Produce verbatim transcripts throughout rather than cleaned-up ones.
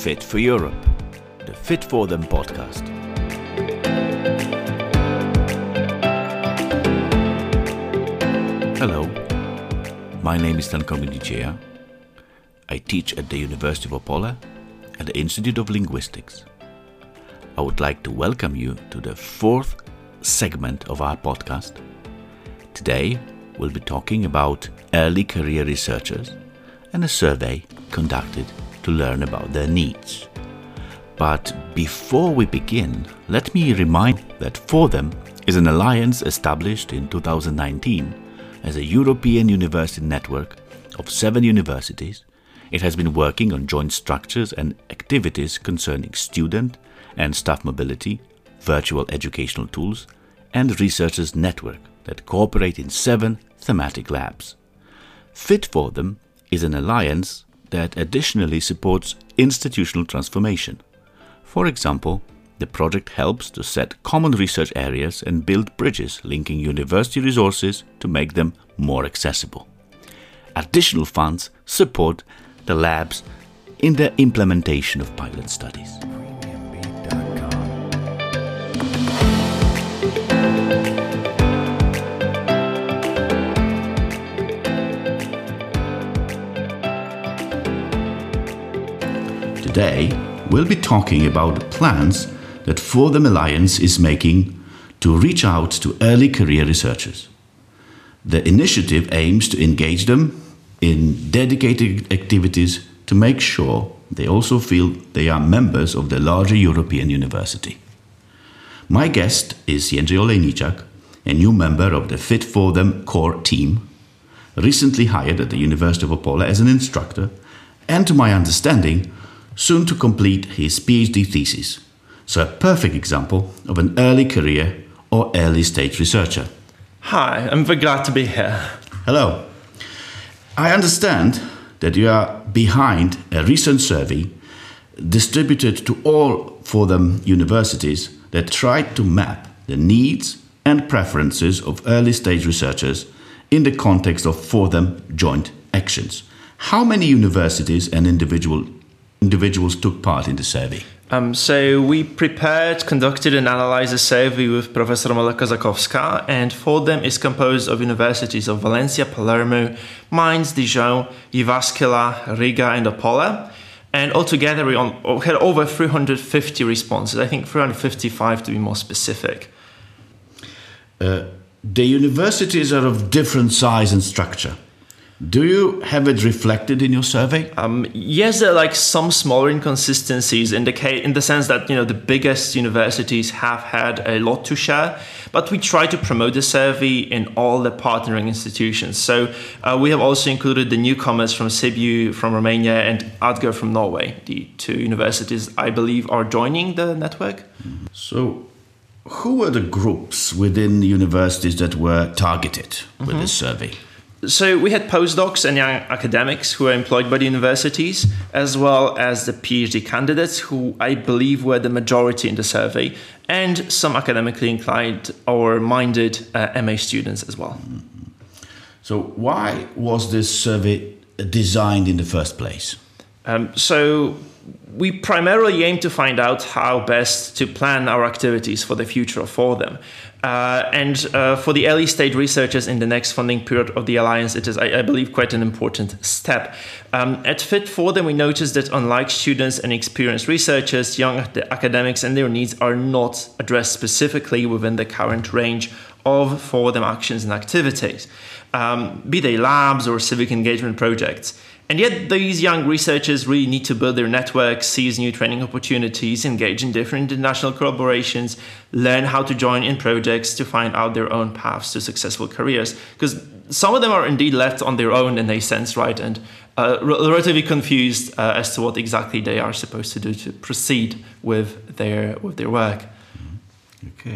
Fit for Europe, the Fit for Them podcast. Hello, my name is Stanko Milicea. I teach at the University of Opole at the Institute of Linguistics. I would like to welcome you to the fourth segment of our podcast. Today, we'll be talking about early career researchers and a survey conducted to learn about their needs. But before we begin, let me remind that For Them is an alliance established in two thousand nineteen as a European university network of seven universities. It has been working on joint structures and activities concerning student and staff mobility, virtual educational tools, and researchers network that cooperate in seven thematic labs. Fit for Them is an alliance that additionally supports institutional transformation. For example, the project helps to set common research areas and build bridges linking university resources to make them more accessible. Additional funds support the labs in their implementation of pilot studies. Today, we'll be talking about the plans that For Them Alliance is making to reach out to early career researchers. The initiative aims to engage them in dedicated activities to make sure they also feel they are members of the larger European university. My guest is Jędrzej Olejniczak, a new member of the Fit for Them core team, recently hired at the University of Opole as an instructor, and to my understanding, soon to complete his PhD thesis. So a perfect example of an early career or early stage researcher. Hi, I'm very glad to be here. Hello. I understand that you are behind a recent survey distributed to all For Them universities that tried to map the needs and preferences of early stage researchers in the context of For Them joint actions. How many universities and individual individuals took part in the survey? Um, so we prepared, conducted and analyzed a survey with Professor Monika Zakowska, and For Them is composed of universities of Valencia, Palermo, Mainz, Dijon, Jyväskylä, Riga and Opole. And altogether we on, had over three hundred fifty responses, I think three hundred fifty-five to be more specific. Uh, the universities are of different size and structure. Do you have it reflected in your survey? Um, yes, there are like some smaller inconsistencies in the case, in the sense that, you know, the biggest universities have had a lot to share, but we try to promote the survey in all the partnering institutions. So uh, we have also included the newcomers from Sibiu from Romania and Adger from Norway. The two universities, I believe, are joining the network. So who were the groups within the universities that were targeted with mm-hmm. this survey? So we had postdocs and young academics who were employed by the universities, as well as the PhD candidates, who I believe were the majority in the survey, and some academically inclined or minded uh, M A students as well. Mm-hmm. So why was this survey designed in the first place? Um, so we primarily aim to find out how best to plan our activities for the future For Them. Uh, and uh, for the early stage researchers in the next funding period of the Alliance, it is, I, I believe, quite an important step. Um, at Fit for Them, we noticed that unlike students and experienced researchers, young academics and their needs are not addressed specifically within the current range of For Them actions and activities, um, be they labs or civic engagement projects. And yet these young researchers really need to build their networks, seize new training opportunities, engage in different international collaborations, learn how to join in projects to find out their own paths to successful careers. Because some of them are indeed left on their own in a sense, right? And uh, relatively confused uh, as to what exactly they are supposed to do to proceed with their, with their work. Okay.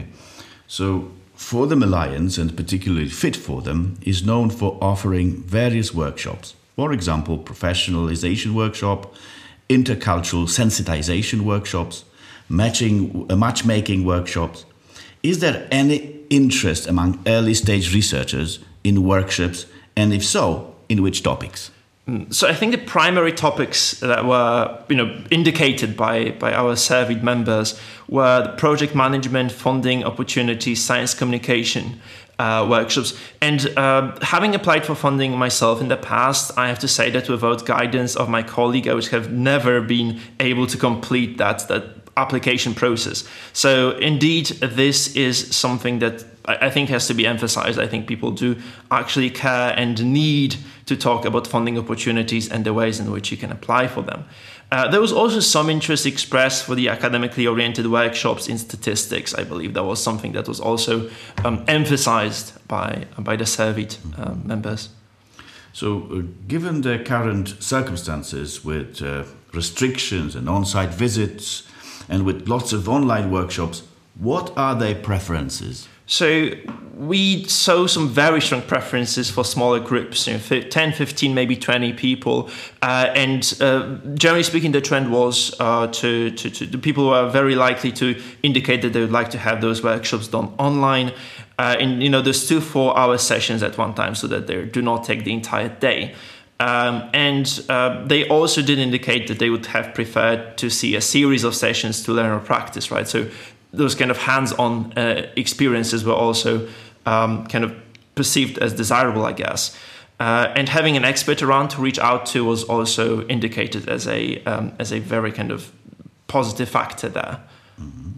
So For Them Alliance, and particularly Fit for Them, is known for offering various workshops. For example, professionalization workshop, intercultural sensitization workshops, matching, uh, matchmaking workshops. Is there any interest among early stage researchers in workshops, and if so, in which topics? So I think the primary topics that were, you know, indicated by, by our surveyed members were the project management, funding opportunities, science communication uh, workshops. And uh, having applied for funding myself in the past, I have to say that without guidance of my colleague, I would have never been able to complete that, that application process. So indeed, this is something that I think has to be emphasized. I think people do actually care and need to talk about funding opportunities and the ways in which you can apply for them. Uh, there was also some interest expressed for the academically oriented workshops in statistics. I believe that was something that was also um, emphasized by, by the surveyed uh, members. So uh, given the current circumstances with uh, restrictions and on-site visits and with lots of online workshops, what are their preferences? So we saw some very strong preferences for smaller groups, you know, ten, fifteen, maybe twenty people. Uh, and uh, generally speaking, the trend was uh, to, to, to the people who are very likely to indicate that they would like to have those workshops done online. Uh, in you know, those two four-hour sessions at one time so that they do not take the entire day. Um, and uh, they also did indicate that they would have preferred to see a series of sessions to learn or practice, right? So those kind of hands-on uh, experiences were also um, kind of perceived as desirable, I guess. Uh, and having an expert around to reach out to was also indicated as a um, as a very kind of positive factor there. Mm-hmm.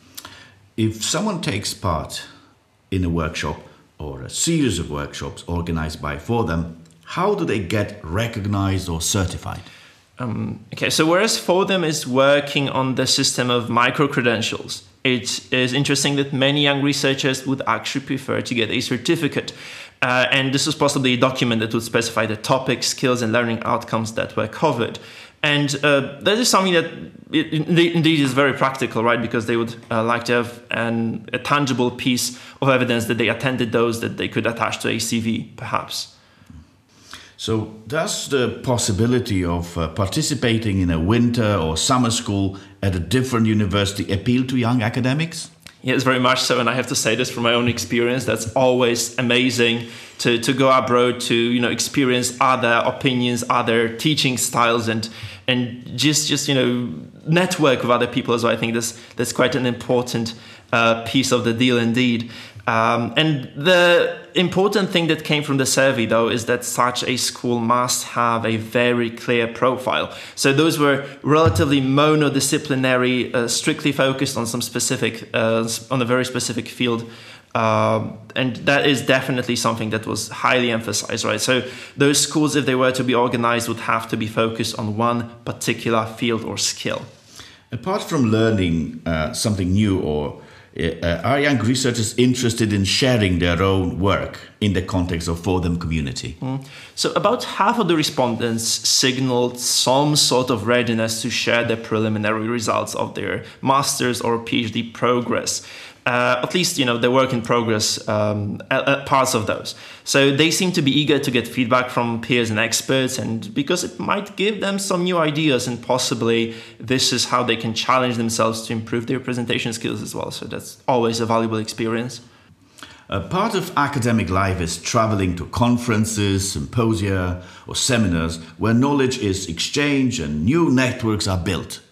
If someone takes part in a workshop or a series of workshops organized by For Them, how do they get recognized or certified? Um, okay, so whereas For Them is working on the system of micro-credentials, it is interesting that many young researchers would actually prefer to get a certificate. Uh, and this was possibly a document that would specify the topics, skills, and learning outcomes that were covered. And uh, that is something that it, indeed is very practical, right? Because they would uh, like to have an, a tangible piece of evidence that they attended those that they could attach to a C V, perhaps. So does the possibility of uh, participating in a winter or summer school at a different university appeal to young academics? Yes, very much so. And I have to say this from my own experience. That's always amazing to, to go abroad, to, you know, experience other opinions, other teaching styles, and and just, just you know, network with other people as well. I think that's, that's quite an important uh, piece of the deal indeed. Um, and the important thing that came from the survey, though, is that such a school must have a very clear profile. So those were relatively monodisciplinary, uh, strictly focused on some specific, uh, on a very specific field. Uh, and that is definitely something that was highly emphasized, right? So those schools, if they were to be organized, would have to be focused on one particular field or skill. Apart from learning uh, something new, or uh, are young researchers interested in sharing their own work in the context of For Them community? Mm. So about half of the respondents signaled some sort of readiness to share the preliminary results of their master's or PhD progress. Uh, at least, you know, the work in progress um, uh, parts of those. So they seem to be eager to get feedback from peers and experts, and because it might give them some new ideas, and possibly this is how they can challenge themselves to improve their presentation skills as well. So that's always a valuable experience. A part of academic life is traveling to conferences, symposia, or seminars where knowledge is exchanged and new networks are built.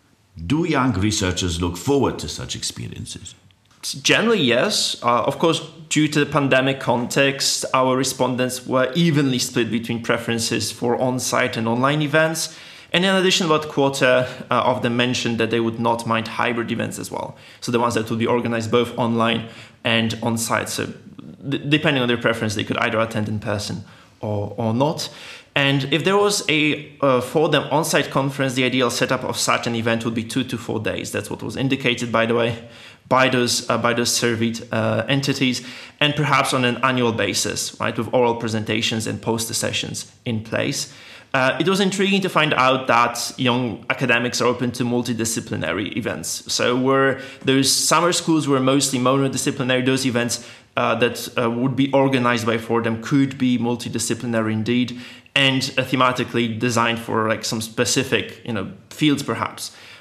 Do young researchers look forward to such experiences? Generally, yes. Uh, of course, due to the pandemic context, our respondents were evenly split between preferences for on-site and online events. And in addition, about a quarter uh, of them mentioned that they would not mind hybrid events as well. So the ones that would be organized both online and on-site. So th- depending on their preference, they could either attend in person or, or not. And if there was a uh, For Them on-site conference, the ideal setup of such an event would be two to four days. That's what was indicated, by the way, by those uh, by those surveyed uh, entities, and perhaps on an annual basis, right, with oral presentations and poster sessions in place. Uh, it was intriguing to find out that young academics are open to multidisciplinary events. So where those summer schools were mostly monodisciplinary, those events uh, that uh, would be organized by For Them could be multidisciplinary indeed, and uh, thematically designed for like some specific, you know, fields perhaps.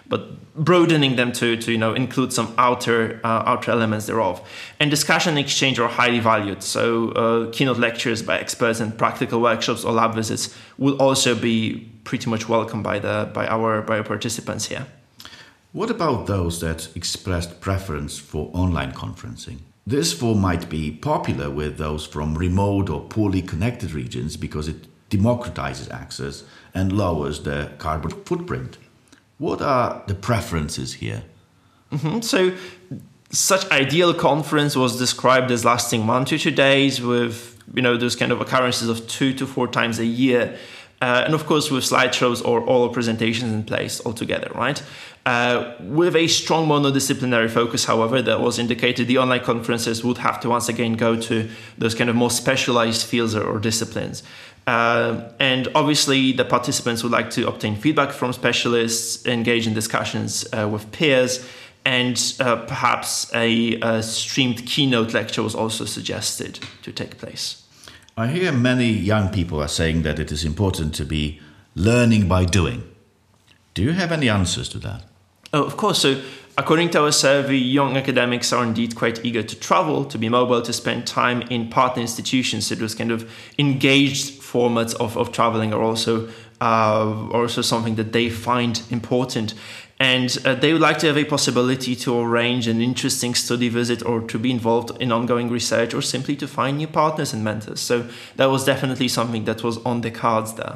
but broadening them to, to you know, include some outer uh, outer elements thereof. And discussion and exchange are highly valued. So uh, keynote lectures by experts and practical workshops or lab visits will also be pretty much welcomed by the by our by our participants here. What about those that expressed preference for online conferencing? This form might be popular with those from remote or poorly connected regions because it democratizes access and lowers the carbon footprint. What are the preferences here? Mm-hmm. So such ideal conference was described as lasting one to two days with, you know, those kind of occurrences of two to four times a year. Uh, and of course, with slideshows or oral presentations in place altogether, right? Uh, with a strong monodisciplinary focus, however, that was indicated, the online conferences would have to once again go to those kind of more specialized fields or, or disciplines. Uh, and obviously, the participants would like to obtain feedback from specialists, engage in discussions uh, with peers, and uh, perhaps a, a streamed keynote lecture was also suggested to take place. I hear many young people are saying that it is important to be learning by doing. Do you have any answers to that? Oh, of course. So according to our survey, young academics are indeed quite eager to travel, to be mobile, to spend time in partner institutions. So those kind of engaged formats of, of traveling are also, uh, also something that they find important. And uh, they would like to have a possibility to arrange an interesting study visit or to be involved in ongoing research or simply to find new partners and mentors. So that was definitely something that was on the cards there.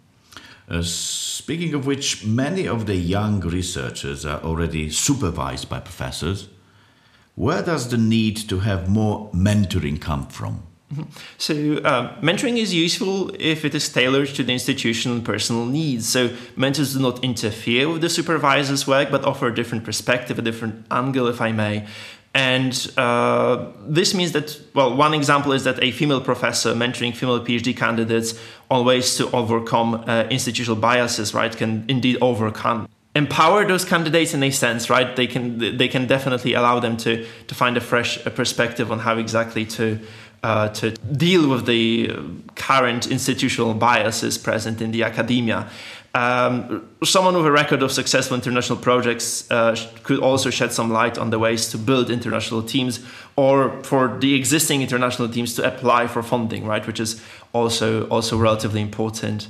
Uh, speaking of which, many of the young researchers are already supervised by professors. Where does the need to have more mentoring come from? Mm-hmm. So uh, mentoring is useful if it is tailored to the institutional and personal needs. So mentors do not interfere with the supervisor's work, but offer a different perspective, a different angle, if I may. And uh, this means that, well, one example is that a female professor mentoring female PhD candidates on ways to overcome uh, institutional biases, right, can indeed overcome. Empower those candidates in a sense, right? They can they can definitely allow them to to find a fresh perspective on how exactly to uh, to deal with the current institutional biases present in the academia. Um, someone with a record of successful international projects uh, could also shed some light on the ways to build international teams, or for the existing international teams to apply for funding, right? Which is also also relatively important.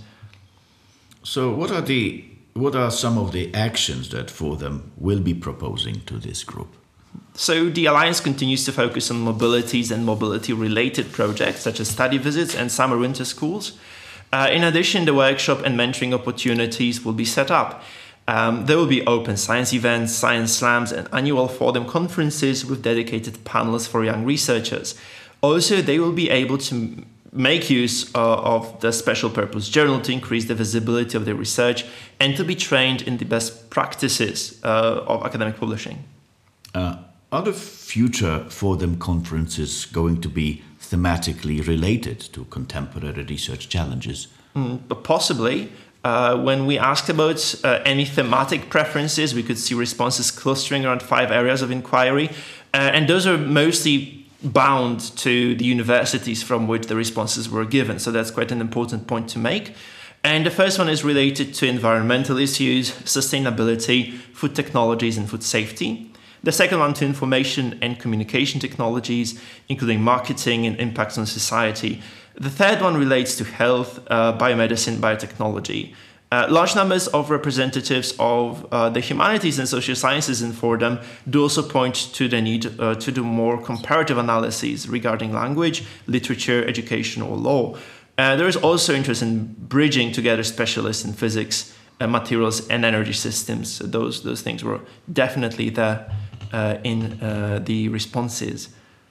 So, what are the What are some of the actions that Fordham will be proposing to this group? So the Alliance continues to focus on mobilities and mobility-related projects, such as study visits and summer-winter schools. Uh, in addition, the workshop and mentoring opportunities will be set up. Um, there will be open science events, science slams, and annual Fordham conferences with dedicated panels for young researchers. Also, they will be able to make use uh, of the special purpose journal to increase the visibility of their research and to be trained in the best practices uh, of academic publishing. Uh, are the future Fordham conferences going to be thematically related to contemporary research challenges? Mm, but possibly. Uh, when we asked about uh, any thematic preferences, we could see responses clustering around five areas of inquiry, uh, and those are mostly bound to the universities from which the responses were given. So that's quite an important point to make. And the first one is related to environmental issues, sustainability, food technologies, and food safety. The second one to information and communication technologies, including marketing and impacts on society. The third one relates to health, uh, biomedicine, biotechnology. Uh, large numbers of representatives of uh, the humanities and social sciences in Fordham do also point to the need uh, to do more comparative analyses regarding language, literature, education, or law. Uh, there is also interest in bridging together specialists in physics, uh, materials, and energy systems. So those, those things were definitely there uh, in uh, the responses.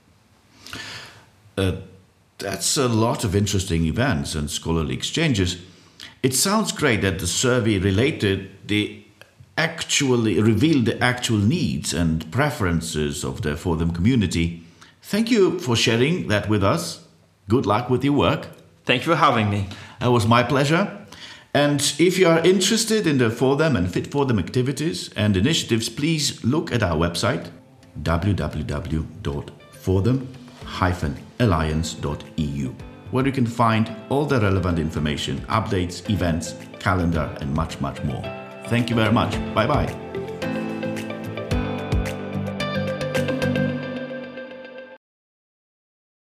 Uh, that's a lot of interesting events and scholarly exchanges. It sounds great that the survey related the actually revealed the actual needs and preferences of the Fordham community. Thank you for sharing that with us. Good luck with your work. Thank you for having me. It was my pleasure. And if you are interested in the Fordham and Fit Fordham activities and initiatives, please look at our website w w w dot fordham dash alliance dot e u, where you can find all the relevant information, updates, events, calendar, and much, much more. Thank you very much. Bye-bye.